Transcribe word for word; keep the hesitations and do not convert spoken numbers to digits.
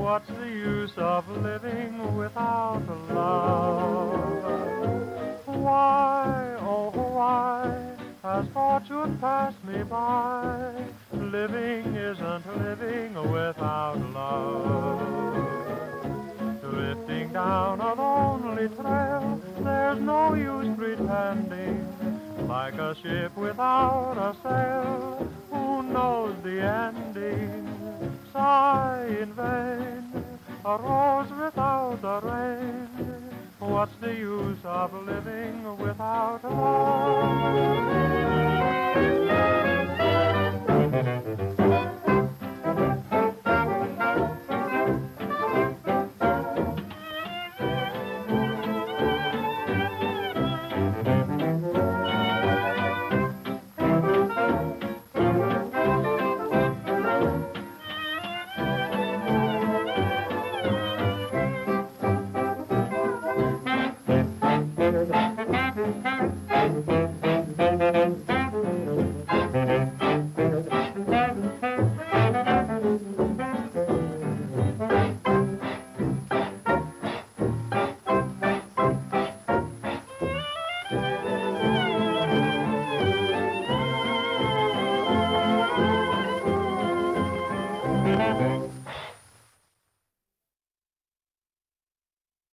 What's the use of living without love? Why, oh why, has fortune passed me by? Living isn't living without love. Drifting down a lonely trail, there's no use pretending. Like a ship without a sail, who knows the ending? Sigh in vain, a rose without the rain. What's the use of living without love?